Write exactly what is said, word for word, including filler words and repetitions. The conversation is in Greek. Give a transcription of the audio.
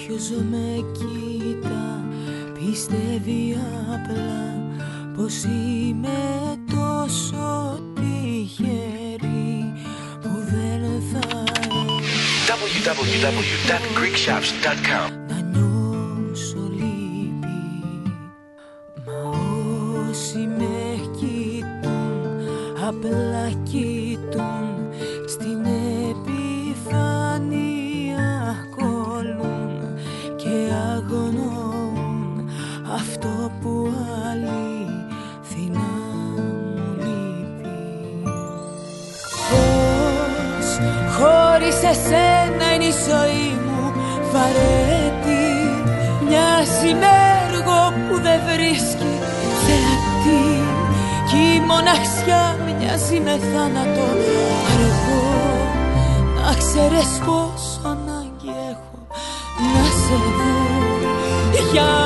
Όποιος με κοίτα πιστεύει απλά πως είμαι τόσο τυχερή που δεν θα double-u double-u double-u dot greek shops dot com να νιώσω λύπη. Μα όσοι με κοιτούν απλά κοιτούν στην επιφάνεια κολλούν και αγνοούν αυτό που αληθινά μου λείπει. Πώς χωρίς εσένα είναι η ζωή μου βαρέτη, μοιάζει με έργο που δεν βρίσκει θεατή κι η μοναξιά μοιάζει με θάνατο αργό. Να ξέρεις πόσο ανάγκη έχω να σε δω για